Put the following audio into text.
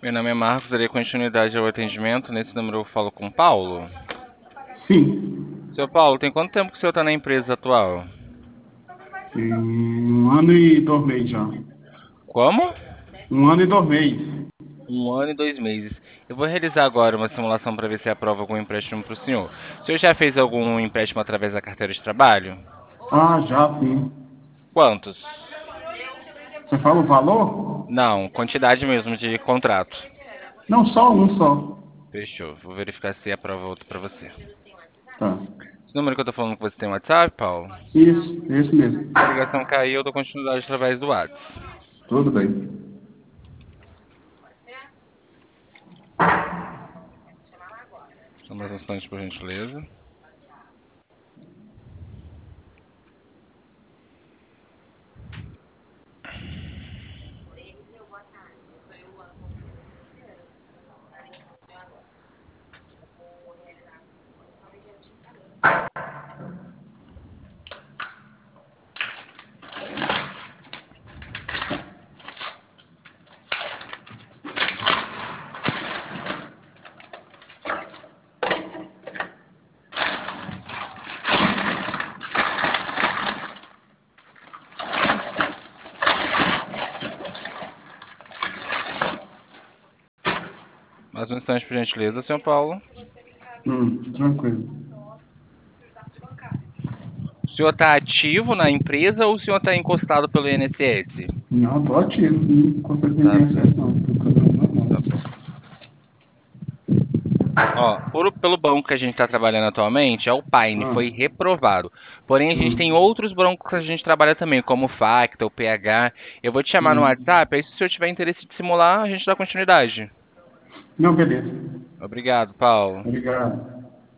Meu nome é Marcos, darei continuidade ao atendimento. Nesse número eu falo com o Paulo. Sim, Seu Paulo, tem quanto tempo que o senhor está na empresa atual? tem 1 ano e 2 meses já. Como? 1 ano e 2 meses. 1 ano e 2 meses. Eu vou realizar agora uma simulação para ver se aprova algum empréstimo para o senhor. O senhor já fez algum empréstimo através da carteira de trabalho? Ah, já sim. Quantos? Você fala o valor? Não, quantidade mesmo de contrato. Não, só um só. Fechou. Vou verificar se aprova outro para você. Tá. Esse número que eu tô falando com você tem WhatsApp, Paulo? Isso, esse mesmo. Se a ligação cair, eu dou continuidade através do WhatsApp. Tudo bem. Só mais um instante, por gentileza. Mais um instante, por gentileza, senhor Paulo. Tranquilo. O senhor está ativo na empresa ou o senhor está encostado pelo INSS? Não, tô ativo. Não consigo Tá ninguém bem, acesso, não. Tô trabalhando normal. tá bem. Ó, pelo banco que a gente está trabalhando atualmente, é o Paine, Ah, foi reprovado. Porém, a gente tem hum, outros bancos que a gente trabalha também, como o Facta, o PH. Eu vou te chamar no hum. WhatsApp, aí se o senhor tiver interesse de simular, a gente dá continuidade. Não, beleza. Obrigado, Paulo. Obrigado.